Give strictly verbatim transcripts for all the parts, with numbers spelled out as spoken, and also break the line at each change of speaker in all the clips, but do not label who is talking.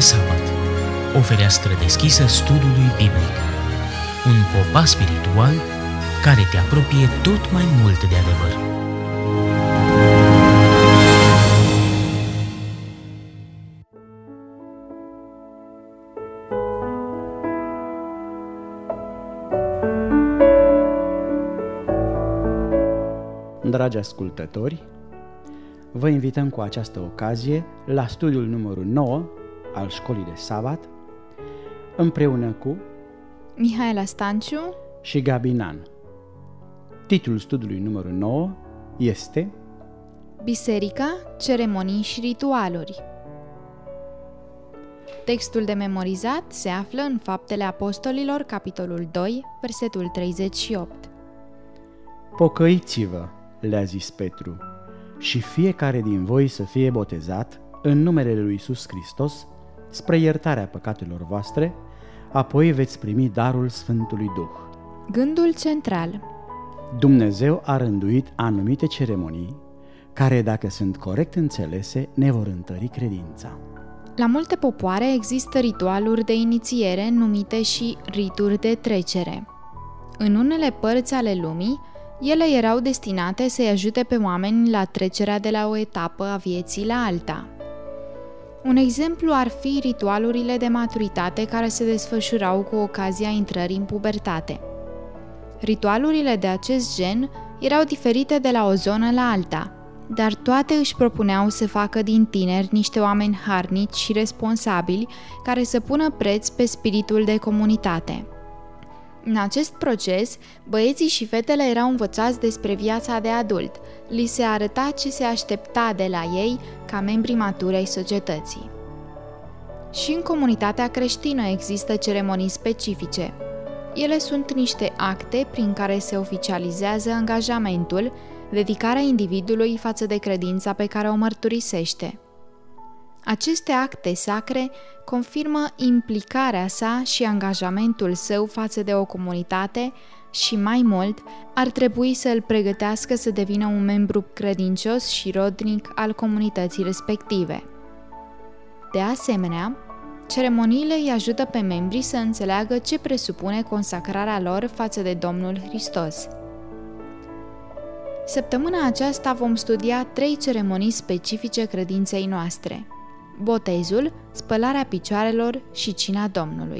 sabat, o fereastră deschisă studiului biblic, un popas spiritual care te apropie tot mai mult de adevăr.
Dragi ascultători, vă invităm cu această ocazie la studiul numărul nouă al școlii de sabat, împreună cu
Mihaela Stanciu
și Gabi Nan. Titlul studiului numărul nouă este
Biserica, ceremonii și ritualuri. Textul de memorizat se află în Faptele Apostolilor, capitolul doi, versetul treizeci și opt.
Pocăiți-vă, le-a zis Petru, și fiecare din voi să fie botezat în numele lui Iisus Hristos spre iertarea păcatelor voastre, apoi veți primi darul Sfântului Duh.
Gândul central.
Dumnezeu a rânduit anumite ceremonii care, dacă sunt corect înțelese, ne vor întări credința.
La multe popoare există ritualuri de inițiere numite și rituri de trecere. În unele părți ale lumii, ele erau destinate să-i ajute pe oameni la trecerea de la o etapă a vieții la alta. Un exemplu ar fi ritualurile de maturitate care se desfășurau cu ocazia intrării în pubertate. Ritualurile de acest gen erau diferite de la o zonă la alta, dar toate își propuneau să facă din tineri niște oameni harnici și responsabili care să pună preț pe spiritul de comunitate. În acest proces, băieții și fetele erau învățați despre viața de adult, li se arăta ce se aștepta de la ei ca membri maturi ai societății. Și în comunitatea creștină există ceremonii specifice. Ele sunt niște acte prin care se oficializează angajamentul, dedicarea individului față de credința pe care o mărturisește. Aceste acte sacre confirmă implicarea sa și angajamentul său față de o comunitate și, mai mult, ar trebui să îl pregătească să devină un membru credincios și rodnic al comunității respective. De asemenea, ceremoniile îi ajută pe membrii să înțeleagă ce presupune consacrarea lor față de Domnul Hristos. Săptămâna aceasta vom studia trei ceremonii specifice credinței noastre: botezul, spălarea picioarelor și cina Domnului.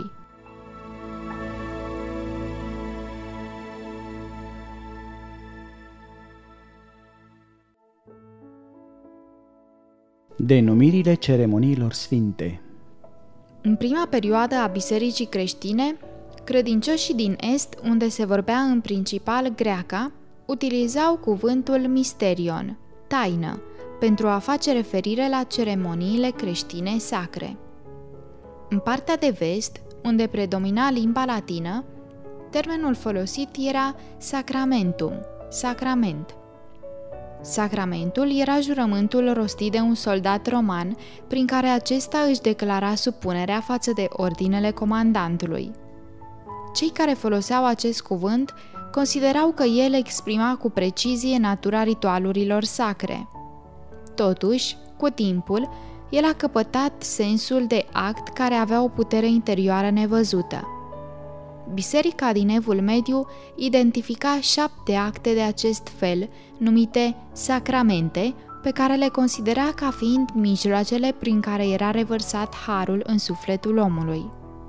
Denumirile ceremoniilor sfinte.
În prima perioadă a bisericii creștine, credincioșii din Est, unde se vorbea în principal greaca, utilizau cuvântul misterion, taină, pentru a face referire la ceremoniile creștine sacre. În partea de vest, unde predomina limba latină, termenul folosit era sacramentum, sacrament. Sacramentul era jurământul rostit de un soldat roman prin care acesta își declara supunerea față de ordinele comandantului. Cei care foloseau acest cuvânt considerau că el exprima cu precizie natura ritualurilor sacre. Totuși, cu timpul, el a căpătat sensul de act care avea o putere interioară nevăzută. Biserica din Evul Mediu identifica șapte acte de acest fel, numite sacramente, pe care le considera ca fiind mijloacele prin care era revărsat harul în sufletul omului.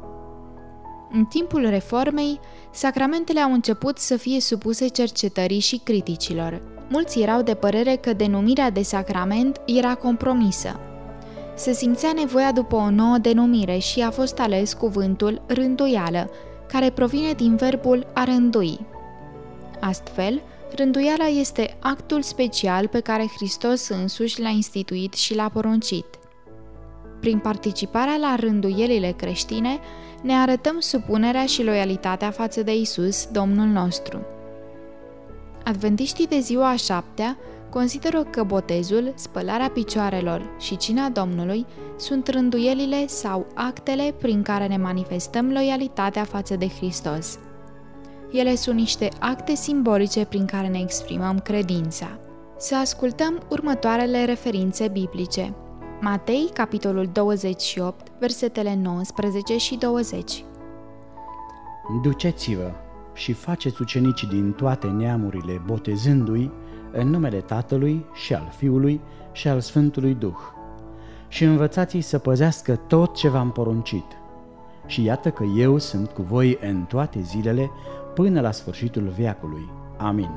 În timpul Reformei, sacramentele au început să fie supuse cercetării și criticilor. Mulți erau de părere că denumirea de sacrament era compromisă. Se simțea nevoia după o nouă denumire și a fost ales cuvântul rânduială, care provine din verbul a rândui. Astfel, rânduiala este actul special pe care Hristos însuși l-a instituit și l-a poruncit. Prin participarea la rânduielile creștine, ne arătăm supunerea și loialitatea față de Isus, Domnul nostru. Adventiștii de ziua a șaptea consideră că botezul, spălarea picioarelor și cina Domnului sunt rânduielile sau actele prin care ne manifestăm loialitatea față de Hristos. Ele sunt niște acte simbolice prin care ne exprimăm credința. Să ascultăm următoarele referințe biblice. Matei, capitolul douăzeci și opt, versetele nouăsprezece și douăzeci.
Duceți-vă și faceți ucenici din toate neamurile, botezându-i în numele Tatălui și al Fiului și al Sfântului Duh, și învățați-i să păzească tot ce v-am poruncit. Și iată că eu sunt cu voi în toate zilele până la sfârșitul veacului. Amin.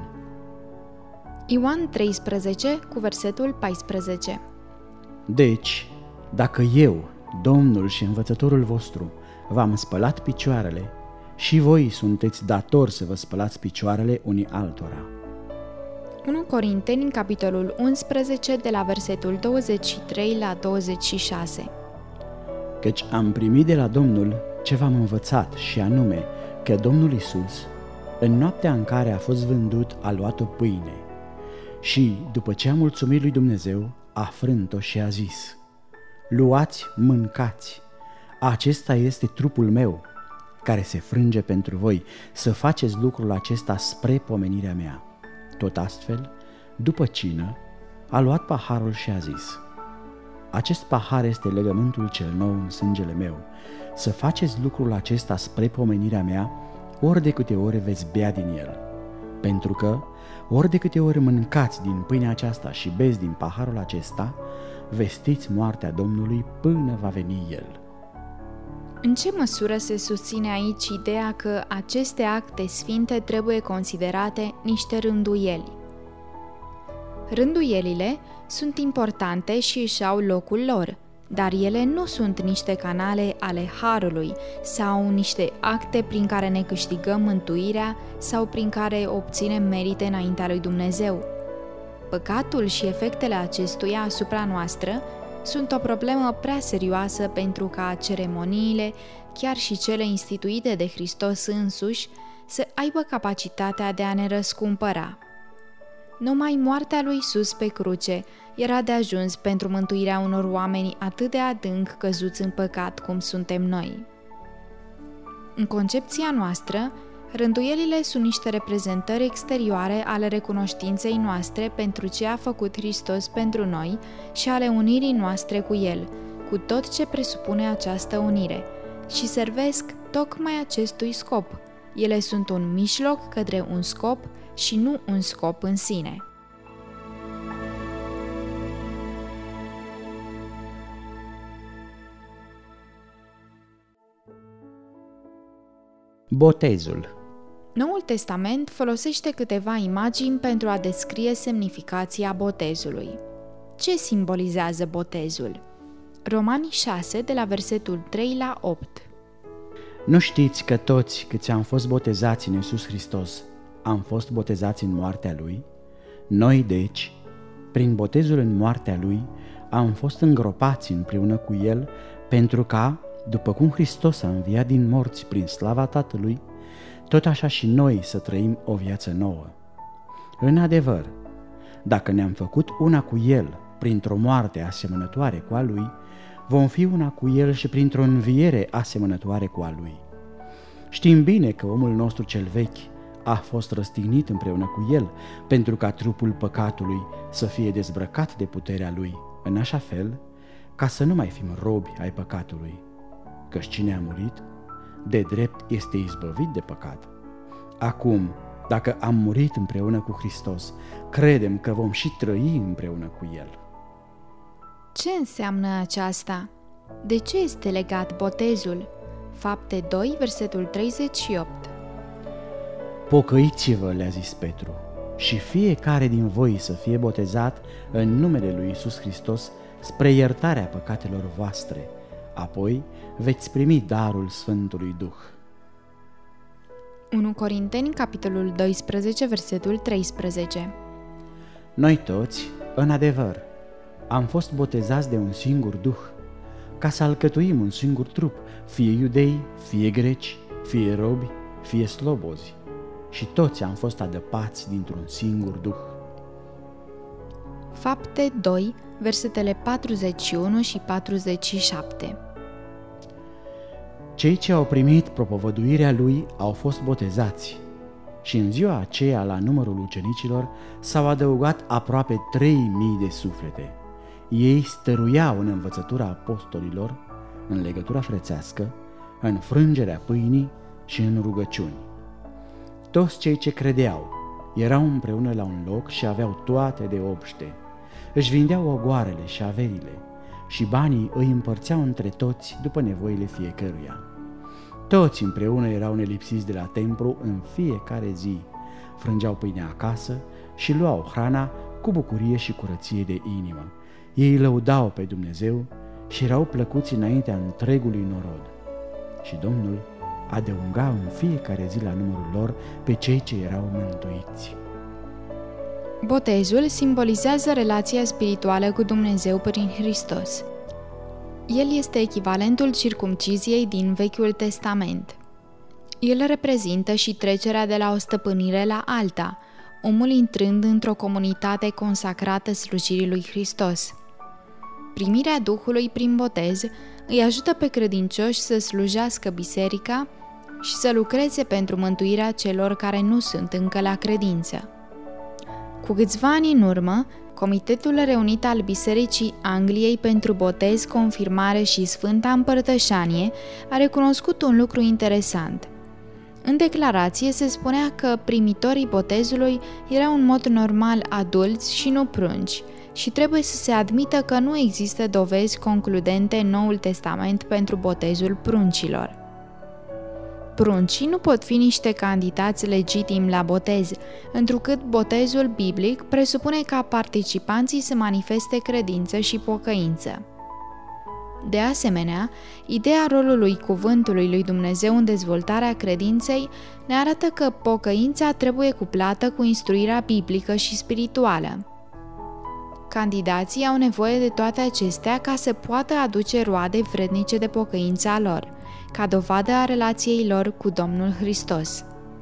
Ioan treisprezece cu versetul paisprezece.
Deci, dacă eu, Domnul și Învățătorul vostru, v-am spălat picioarele, și voi sunteți datori să vă spălați picioarele unii altora.
unu Corinteni, capitolul unsprezece, de la versetul douăzeci și trei la douăzeci și șase.
Căci am primit de la Domnul ce v-am învățat, și anume că Domnul Iisus, în noaptea în care a fost vândut, a luat o pâine și, după ce a mulțumit lui Dumnezeu, a frânt-o și a zis: luați, mâncați, acesta este trupul meu, care se frânge pentru voi, să faceți lucrul acesta spre pomenirea mea. Tot astfel, după cină, a luat paharul și a zis: acest pahar este legământul cel nou în sângele meu, să faceți lucrul acesta spre pomenirea mea, ori de câte ori veți bea din el. Pentru că, ori de câte ori mâncați din pâinea aceasta și beți din paharul acesta, vestiți moartea Domnului până va veni El.
În ce măsură se susține aici ideea că aceste acte sfinte trebuie considerate niște rânduieli? Rânduielile sunt importante și își au locul lor, dar ele nu sunt niște canale ale harului sau niște acte prin care ne câștigăm mântuirea sau prin care obținem merite înaintea lui Dumnezeu. Păcatul și efectele acestuia asupra noastră sunt o problemă prea serioasă pentru ca ceremoniile, chiar și cele instituite de Hristos însuși, să aibă capacitatea de a ne răscumpăra. Numai moartea lui Iisus pe cruce era de ajuns pentru mântuirea unor oameni atât de adânc căzuți în păcat cum suntem noi. În concepția noastră, rânduielile sunt niște reprezentări exterioare ale recunoștinței noastre pentru ce a făcut Hristos pentru noi și ale unirii noastre cu El, cu tot ce presupune această unire, și servesc tocmai acestui scop. Ele sunt un mijloc către un scop și nu un scop în sine.
Botezul.
Noul Testament folosește câteva imagini pentru a descrie semnificația botezului. Ce simbolizează botezul? Romani șase, de la versetul trei la opt.
Nu știți că toți câți am fost botezați în Iisus Hristos am fost botezați în moartea Lui? Noi, deci, prin botezul în moartea Lui, am fost îngropați împreună cu El, pentru ca, după cum Hristos a înviat din morți prin slava Tatălui, tot așa și noi să trăim o viață nouă. În adevăr, dacă ne-am făcut una cu El printr-o moarte asemănătoare cu a Lui, vom fi una cu El și printr-o înviere asemănătoare cu a Lui. Știm bine că omul nostru cel vechi a fost răstignit împreună cu El, pentru ca trupul păcatului să fie dezbrăcat de puterea Lui, în așa fel ca să nu mai fim robi ai păcatului. Căci cine a murit, de drept este izbăvit de păcat. Acum, dacă am murit împreună cu Hristos, credem că vom și trăi împreună cu El.
Ce înseamnă aceasta? De ce este legat botezul? Fapte doi, versetul treizeci și opt.
Pocăiți-vă, le-a zis Petru, și fiecare din voi să fie botezat în numele lui Iisus Hristos spre iertarea păcatelor voastre, apoi veți primi darul Sfântului Duh.
unu Corinteni, capitolul doisprezece, versetul treisprezece.
Noi toți, în adevăr, am fost botezați de un singur Duh, ca să alcătuim un singur trup, fie iudei, fie greci, fie robi, fie slobozi, și toți am fost adăpați dintr-un singur Duh.
Fapte doi, versetele patruzeci și unu și patruzeci și șapte.
Cei ce au primit propovăduirea Lui au fost botezați, și în ziua aceea, la numărul ucenicilor, s-au adăugat aproape trei mii de suflete. Ei stăruiau în învățătura apostolilor, în legătura frățească, în frângerea pâinii și în rugăciuni. Toți cei ce credeau erau împreună la un loc și aveau toate de obște. Își vindeau ogoarele și averile și banii îi împărțeau între toți după nevoile fiecăruia. Toți împreună erau nelipsiți de la templu în fiecare zi, frângeau pâinea acasă și luau hrana cu bucurie și curăție de inimă. Ei lăudau pe Dumnezeu și erau plăcuți înaintea întregului norod. Și Domnul adăuga în fiecare zi la numărul lor pe cei ce erau mântuiți.
Botezul simbolizează relația spirituală cu Dumnezeu prin Hristos. El este echivalentul circumciziei din Vechiul Testament. El reprezintă și trecerea de la o stăpânire la alta, omul intrând într-o comunitate consacrată slujirii lui Hristos. Primirea Duhului prin botez îi ajută pe credincioși să slujească biserica și să lucreze pentru mântuirea celor care nu sunt încă la credință. Cu câțiva ani în urmă, Comitetul Reunit al Bisericii Angliei pentru Botez, Confirmare și Sfânta Împărtășanie a recunoscut un lucru interesant. În declarație se spunea că primitorii botezului erau în mod normal adulți și nu prunci și trebuie să se admită că nu există dovezi concludente în Noul Testament pentru botezul pruncilor. Pruncii nu pot fi niște candidați legitimi la botez, întrucât botezul biblic presupune ca participanții să manifeste credință și pocăință. De asemenea, ideea rolului cuvântului lui Dumnezeu în dezvoltarea credinței ne arată că pocăința trebuie cuplată cu instruirea biblică și spirituală. Candidații au nevoie de toate acestea ca să poată aduce roade vrednice de pocăința lor, ca dovadă a relației lor cu Domnul Hristos.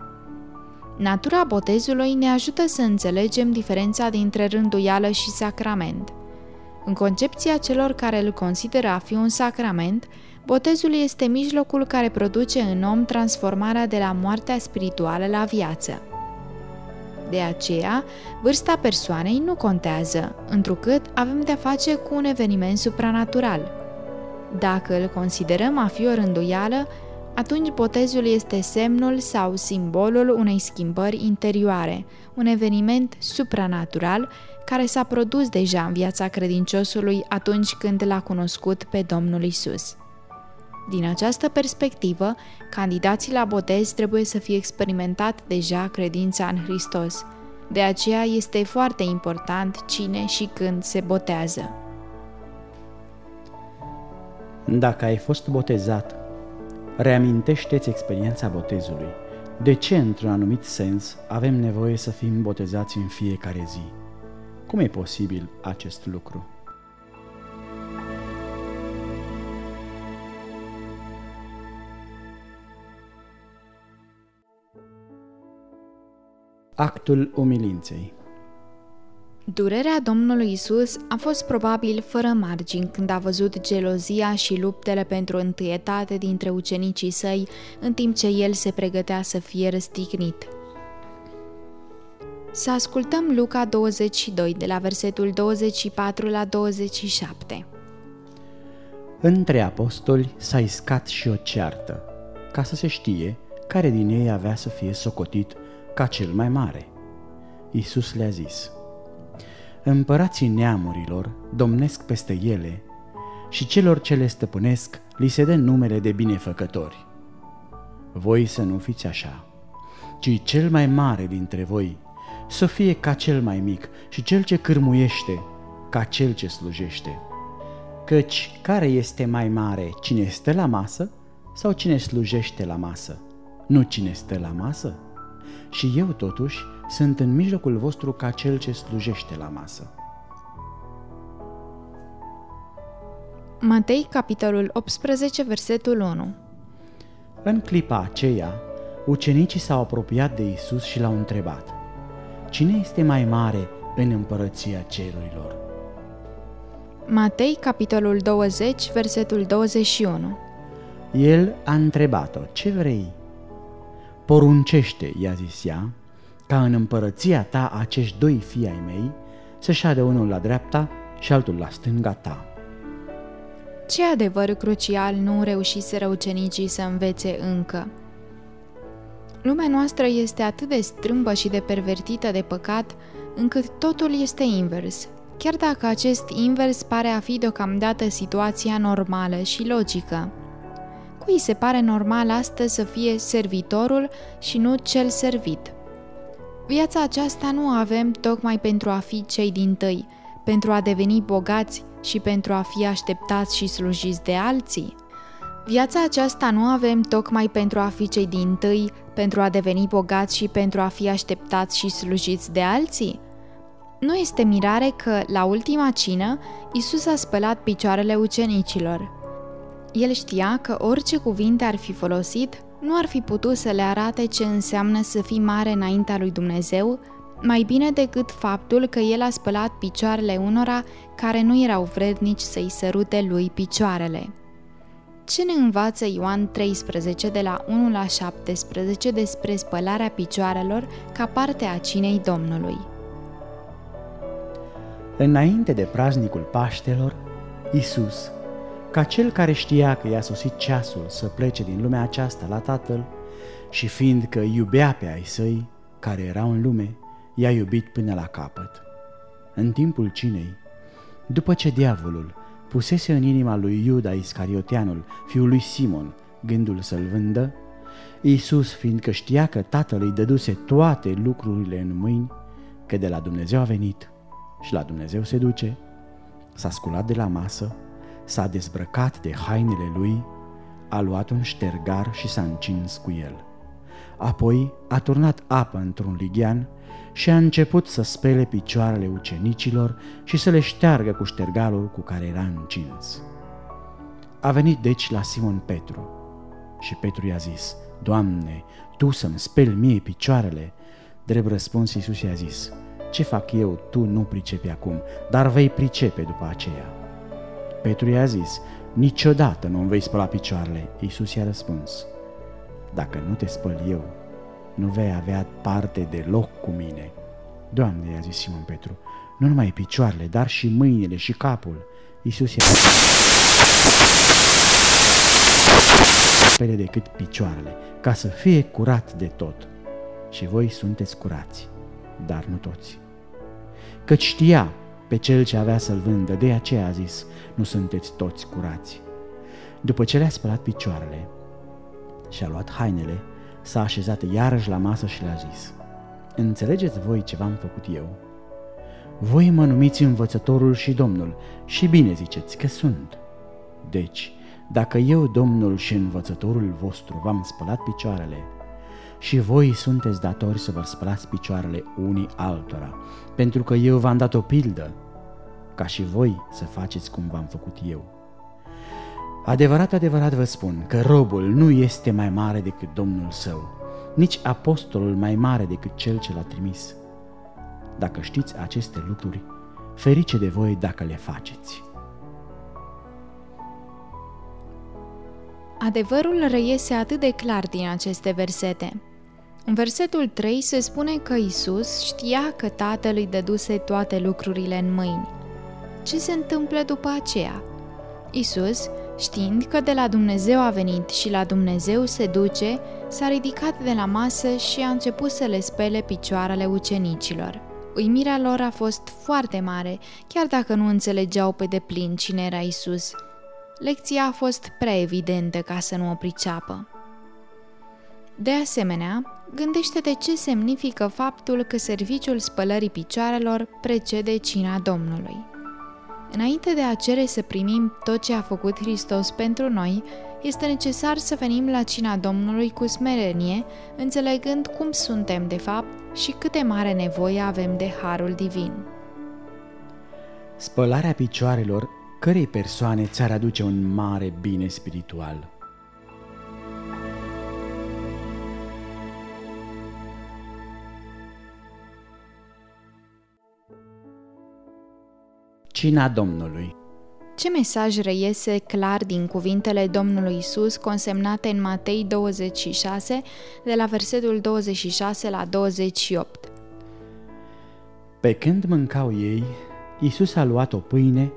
Natura botezului ne ajută să înțelegem diferența dintre rânduială și sacrament. În concepția celor care îl consideră a fi un sacrament, botezul este mijlocul care produce în om transformarea de la moartea spirituală la viață. De aceea, vârsta persoanei nu contează, întrucât avem de-a face cu un eveniment supranatural. Dacă îl considerăm a fi o rânduială, atunci botezul este semnul sau simbolul unei schimbări interioare, un eveniment supranatural care s-a produs deja în viața credinciosului atunci când l-a cunoscut pe Domnul Isus. Din această perspectivă, candidații la botez trebuie să fie experimentat deja credința în Hristos. De aceea este foarte important cine și când se botează.
Dacă ai fost botezat, reamintește-ți experiența botezului. De ce, într-un anumit sens, avem nevoie să fim botezați în fiecare zi? Cum e posibil acest lucru? Actul umilinței.
Durerea Domnului Isus a fost probabil fără margini când a văzut gelozia și luptele pentru întâietate dintre ucenicii săi, în timp ce el se pregătea să fie răstignit. Să ascultăm Luca douăzeci și doi, de la versetul douăzeci și patru la douăzeci și șapte.
Între apostoli s-a iscat și o ceartă, ca să se știe care din ei avea să fie socotit ca cel mai mare. Iisus le-a zis: împărații neamurilor domnesc peste ele și celor ce le stăpânesc li se dă numele de binefăcători. Voi să nu fiți așa, ci cel mai mare dintre voi să fie ca cel mai mic și cel ce cârmuiește ca cel ce slujește. Căci care este mai mare, cine stă la masă sau cine slujește la masă? Nu cine stă la masă? Și eu totuși sunt în mijlocul vostru ca cel ce slujește la masă.
Matei, capitolul optsprezece, versetul unu.
În clipa aceea, ucenicii s-au apropiat de Iisus și l-au întrebat: cine este mai mare în împărăția cerurilor?
Matei, capitolul douăzeci, versetul douăzeci și unu.
El a întrebat-o: ce vrei? Poruncește, i-a zis ea, ca în împărăția ta acești doi fii ai mei să șadă unul la dreapta și altul la stânga ta.
Ce adevăr crucial nu reușiseră ucenicii să învețe încă? Lumea noastră este atât de strâmbă și de pervertită de păcat, încât totul este invers, chiar dacă acest invers pare a fi deocamdată situația normală și logică. Cui se pare normal astăzi să fie servitorul și nu cel servit? Viața aceasta nu o avem tocmai pentru a fi cei dintâi, pentru a deveni bogați și pentru a fi așteptați și slujiți de alții. Viața aceasta nu avem tocmai pentru a fi cei dintâi, pentru a deveni bogați și pentru a fi așteptați și slujiți de alții. Nu este mirare că, la ultima cină, Iisus a spălat picioarele ucenicilor. El știa că orice cuvinte ar fi folosit, nu ar fi putut să le arate ce înseamnă să fii mare înaintea lui Dumnezeu, mai bine decât faptul că el a spălat picioarele unora care nu erau vrednici să-i sărute lui picioarele. Ce ne învață Ioan treisprezece de la unu la șaptesprezece despre spălarea picioarelor ca parte a cinei Domnului?
Înainte de praznicul Paștelor, Iisus, ca cel care știa că i-a sosit ceasul să plece din lumea aceasta la Tatăl și fiindcă iubea pe ai săi care erau în lume, i-a iubit până la capăt. În timpul cinei, după ce diavolul pusese în inima lui Iuda Iscarioteanul, fiul lui Simon, gândul să-l vândă, Iisus, fiindcă știa că Tatăl îi dăduse toate lucrurile în mâini, că de la Dumnezeu a venit și la Dumnezeu se duce, s-a sculat de la masă, s-a dezbrăcat de hainele lui, a luat un ștergar și s-a încins cu el. Apoi a turnat apă într-un lighean și a început să spele picioarele ucenicilor și să le șteargă cu ștergarul cu care era încins. A venit deci la Simon Petru și Petru i-a zis: Doamne, Tu să-mi speli mie picioarele? Drept răspuns, Iisus i-a zis: Ce fac eu, tu nu pricepi acum, dar vei pricepe după aceea. Petru i-a zis: Niciodată nu îmi vei spăla picioarele. Iisus i-a răspuns: Dacă nu te spăl eu, nu vei avea parte deloc cu mine. Doamne, i-a zis Simon Petru, nu numai picioarele, dar și mâinile și capul. Iisus i-a zis: spele decât picioarele, ca să fie curat de tot. Și voi sunteți curați, dar nu toți. Căci știa pe cel ce avea să-l vândă, de aceea a zis: nu sunteți toți curați. După ce le-a spălat picioarele și a luat hainele, s-a așezat iarăși la masă și le-a zis: Înțelegeți voi ce v-am făcut eu? Voi mă numiți învățătorul și Domnul și bine ziceți că sunt. Deci, dacă eu, Domnul și învățătorul vostru, v-am spălat picioarele, și voi sunteți datori să vă spălați picioarele unii altora, pentru că eu v-am dat o pildă, ca și voi să faceți cum v-am făcut eu. Adevărat, adevărat vă spun că robul nu este mai mare decât Domnul său, nici apostolul mai mare decât cel ce l-a trimis. Dacă știți aceste lucruri, ferice de voi dacă le faceți.
Adevărul reiese atât de clar din aceste versete. În versetul trei se spune că Iisus știa că Tatăl îi dăduse toate lucrurile în mâini. Ce se întâmplă după aceea? Iisus, știind că de la Dumnezeu a venit și la Dumnezeu se duce, s-a ridicat de la masă și a început să le spele picioarele ucenicilor. Uimirea lor a fost foarte mare, chiar dacă nu înțelegeau pe deplin cine era Iisus. Lecția a fost prea evidentă ca să nu o priceapă. De asemenea, gândește-te ce semnifică faptul că serviciul spălării picioarelor precede cina Domnului. Înainte de a cere să primim tot ce a făcut Hristos pentru noi, este necesar să venim la cina Domnului cu smerenie, înțelegând cum suntem de fapt și cât de mare nevoie avem de harul divin.
Spălarea picioarelor cărei persoane ți-ar aduce un mare bine spiritual? Cina Domnului.
Ce mesaj reiese clar din cuvintele Domnului Iisus consemnate în Matei douăzeci și șase, de la versetul douăzeci și șase la douăzeci și opt?
Pe când mâncau ei, Iisus a luat o pâine,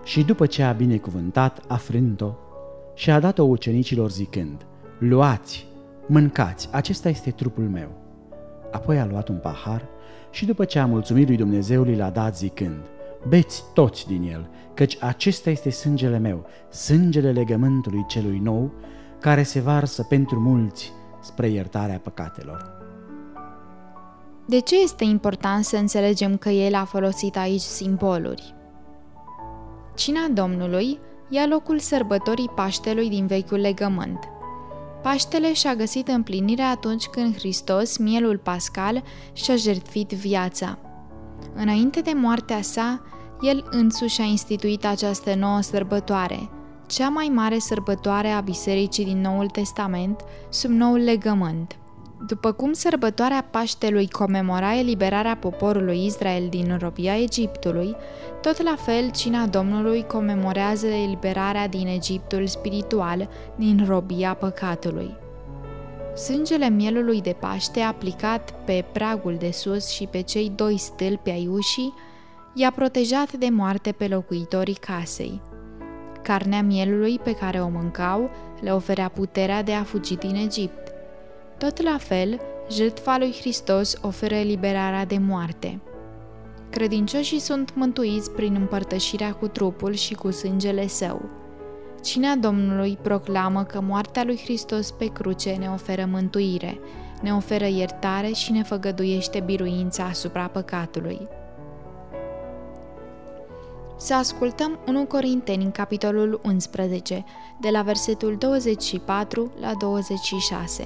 Și după ce a binecuvântat, a frânt-o și a dat-o ucenicilor zicând: luați, mâncați, acesta este trupul meu. Apoi a luat un pahar și după ce a mulțumit lui Dumnezeu, l-a dat zicând: beți toți din el, căci acesta este sângele meu, sângele legământului celui nou, care se varsă pentru mulți spre iertarea păcatelor.
De ce este important să înțelegem că el a folosit aici simboluri? Cina Domnului ia locul sărbătorii Paștelui din Vechiul Legământ. Paștele și-a găsit împlinirea atunci când Hristos, mielul pascal, și-a jertfit viața. Înainte de moartea sa, el însuși a instituit această nouă sărbătoare, cea mai mare sărbătoare a Bisericii din Noul Testament, sub Noul Legământ. După cum sărbătoarea Paștelui comemora eliberarea poporului Israel din robia Egiptului, tot la fel cina Domnului comemorează eliberarea din Egiptul spiritual, din robia păcatului. Sângele mielului de Paște aplicat pe pragul de sus și pe cei doi stâlpi ai ușii i-a protejat de moarte pe locuitorii casei. Carnea mielului pe care o mâncau le oferea puterea de a fugi din Egipt. Tot la fel, jertfa lui Hristos oferă eliberarea de moarte. Credincioșii sunt mântuiți prin împărtășirea cu trupul și cu sângele său. Cina Domnului proclamă că moartea lui Hristos pe cruce ne oferă mântuire, ne oferă iertare și ne făgăduiește biruința asupra păcatului. Să ascultăm unu Corinteni, capitolul unsprezece, de la versetul douăzeci și patru la douăzeci și șase.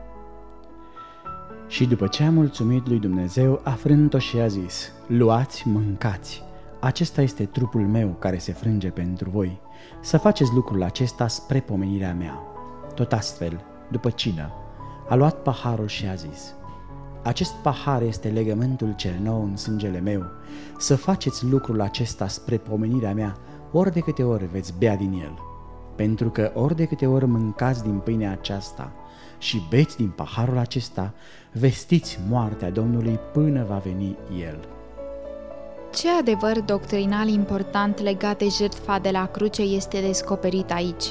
Și după ce a mulțumit lui Dumnezeu, a frânt-o și a zis: luați, mâncați, acesta este trupul meu care se frânge pentru voi, să faceți lucrul acesta spre pomenirea mea. Tot astfel, după cină, a luat paharul și a zis: acest pahar este legământul cel nou în sângele meu, să faceți lucrul acesta spre pomenirea mea, ori de câte ori veți bea din el. Pentru că ori de câte ori mâncați din pâinea aceasta și beți din paharul acesta, vestiți moartea Domnului până va veni El.
Ce adevăr doctrinal important legat de jertfa de la cruce este descoperit aici?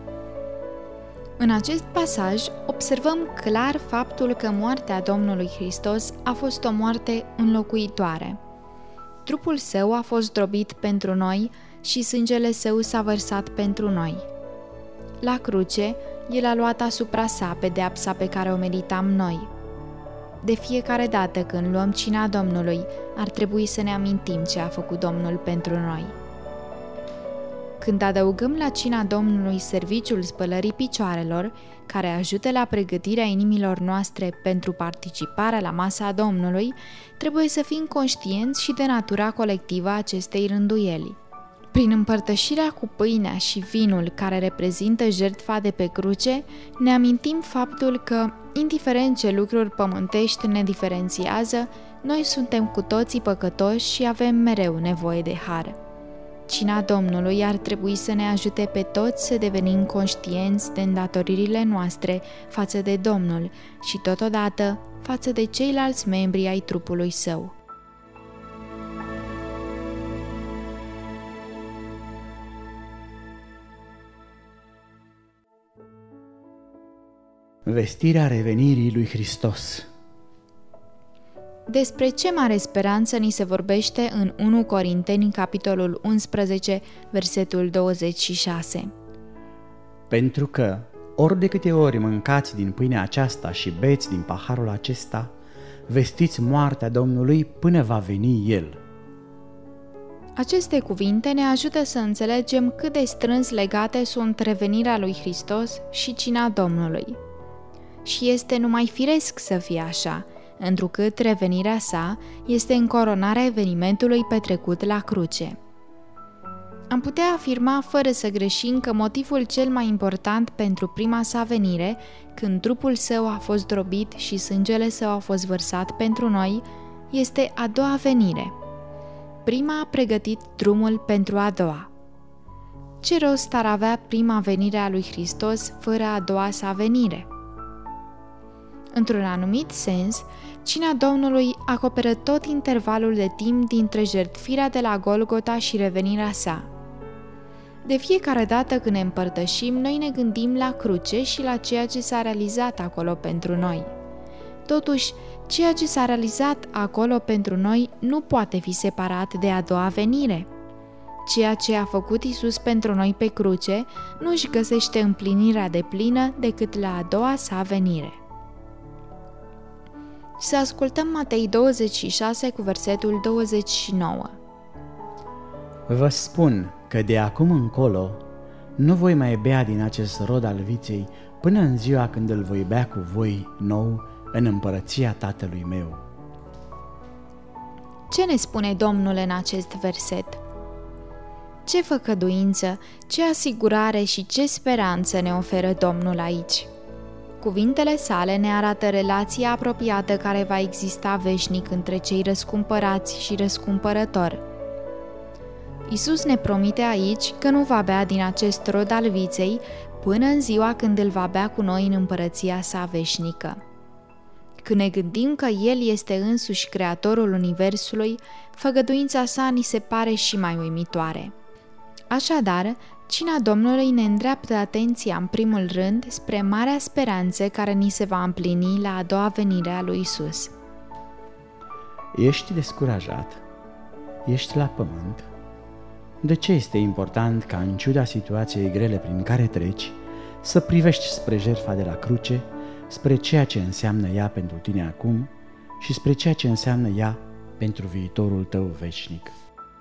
În acest pasaj observăm clar faptul că moartea Domnului Hristos a fost o moarte înlocuitoare. Trupul său a fost drobit pentru noi și sângele său s-a vărsat pentru noi. La cruce, el a luat asupra sa pedeapsa pe care o meritam noi. De fiecare dată când luăm cina Domnului, ar trebui să ne amintim ce a făcut Domnul pentru noi. Când adăugăm la cina Domnului serviciul spălării picioarelor, care ajută la pregătirea inimilor noastre pentru participarea la masa Domnului, trebuie să fim conștienți și de natura colectivă a acestei rânduieli. Prin împărtășirea cu pâinea și vinul care reprezintă jertfa de pe cruce, ne amintim faptul că, indiferent ce lucruri pământești ne diferențiază, noi suntem cu toții păcătoși și avem mereu nevoie de har. Cina Domnului ar trebui să ne ajute pe toți să devenim conștienți de îndatoririle noastre față de Domnul și totodată față de ceilalți membri ai trupului său.
Vestirea revenirii lui Hristos.
Despre ce mare speranță ni se vorbește în unu Corinteni, capitolul unsprezece, versetul douăzeci și șase.
Pentru că, ori de câte ori mâncați din pâinea aceasta și beți din paharul acesta, vestiți moartea Domnului până va veni El.
Aceste cuvinte ne ajută să înțelegem cât de strâns legate sunt revenirea lui Hristos și cina Domnului. Și este numai firesc să fie așa, întrucât revenirea sa este încoronarea evenimentului petrecut la cruce. Am putea afirma fără să greșim că motivul cel mai important pentru prima sa venire, când trupul său a fost drobit și sângele său a fost vărsat pentru noi, este a doua venire. Prima a pregătit drumul pentru a doua. Ce rost ar avea prima venire a lui Hristos fără a doua sa venire? Într-un anumit sens, cina Domnului acoperă tot intervalul de timp dintre jertfirea de la Golgota și revenirea sa. De fiecare dată când ne împărtășim, noi ne gândim la cruce și la ceea ce s-a realizat acolo pentru noi. Totuși, ceea ce s-a realizat acolo pentru noi nu poate fi separat de a doua venire. Ceea ce a făcut Iisus pentru noi pe cruce nu își găsește împlinirea deplină decât la a doua sa venire. Să ascultăm Matei douăzeci și șase cu versetul douăzeci și nouă.
Vă spun că de acum încolo nu voi mai bea din acest rod al viței până în ziua când îl voi bea cu voi nou în împărăția Tatălui meu.
Ce ne spune Domnul în acest verset? Ce făcăduință, ce asigurare și ce speranță ne oferă Domnul aici? Cuvintele sale ne arată relația apropiată care va exista veșnic între cei răscumpărați și răscumpărător. Iisus ne promite aici că nu va bea din acest rod al viței până în ziua când îl va bea cu noi în împărăția sa veșnică. Când ne gândim că El este însuși Creatorul Universului, făgăduința sa ni se pare și mai uimitoare. Așadar, cina Domnului ne îndreaptă atenția în primul rând spre marea speranță care ni se va împlini la a doua venire a lui Iisus.
Ești descurajat? Ești la pământ? De ce este important ca, în ciuda situației grele prin care treci, să privești spre jertfa de la cruce, spre ceea ce înseamnă ea pentru tine acum și spre ceea ce înseamnă ea pentru viitorul tău veșnic?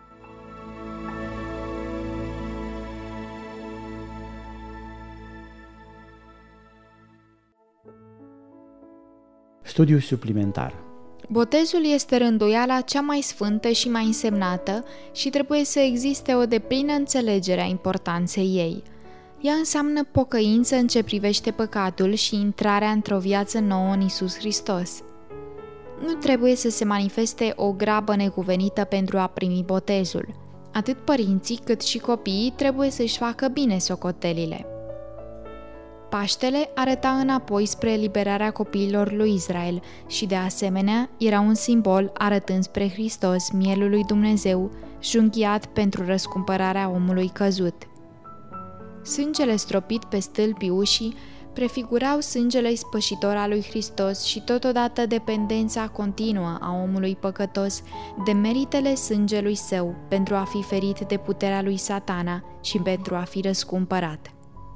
Studiu suplimentar.
Botezul este rânduiala cea mai sfântă și mai însemnată și trebuie să existe o deplină înțelegere a importanței ei. Ea înseamnă pocăință în ce privește păcatul și intrarea într-o viață nouă în Iisus Hristos. Nu trebuie să se manifeste o grabă necuvenită pentru a primi botezul. Atât părinții cât și copiii trebuie să-și facă bine socotelile. Paștele arăta înapoi spre eliberarea copiilor lui Israel și, de asemenea, era un simbol arătând spre Hristos, mielul lui Dumnezeu, junghiat pentru răscumpărarea omului căzut. Sângele stropit pe stâlpii ușii prefigurau sângele ispășitor al lui Hristos și totodată dependența continuă a omului păcătos de meritele sângelui său pentru a fi ferit de puterea lui Satana și pentru a fi răscumpărat.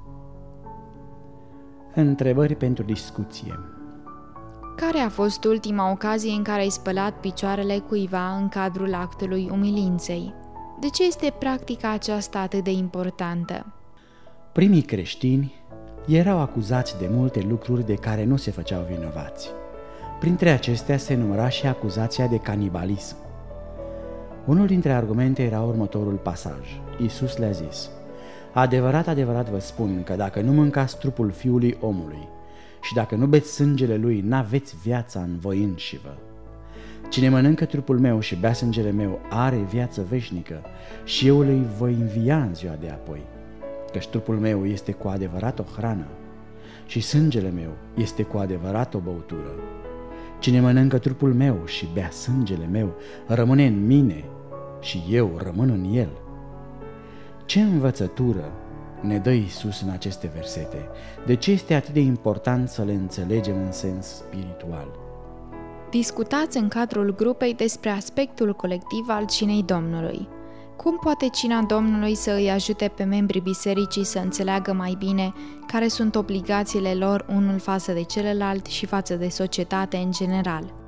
Întrebări pentru discuție.
Care a fost ultima ocazie în care ai spălat picioarele cuiva în cadrul actului umilinței? De ce este practica aceasta atât de importantă?
Primii creștini erau acuzați de multe lucruri de care nu se făceau vinovați. Printre acestea se număra și acuzația de canibalism. Unul dintre argumente era următorul pasaj. Iisus le-a zis: adevărat, adevărat vă spun că dacă nu mâncați trupul Fiului Omului și dacă nu beți sângele Lui, n-aveți viața în voi înșivă. Cine mănâncă trupul meu și bea sângele meu are viață veșnică și eu îi voi învia în ziua de apoi. Căci trupul meu este cu adevărat o hrană și sângele meu este cu adevărat o băutură. Cine mănâncă trupul meu și bea sângele meu rămâne în mine și eu rămân în el. Ce învățătură ne dă Iisus în aceste versete? De ce este atât de important să le înțelegem în sens spiritual?
Discutați în cadrul grupei despre aspectul colectiv al cinei Domnului. Cum poate cina Domnului să îi ajute pe membrii bisericii să înțeleagă mai bine care sunt obligațiile lor unul față de celălalt și față de societate în general?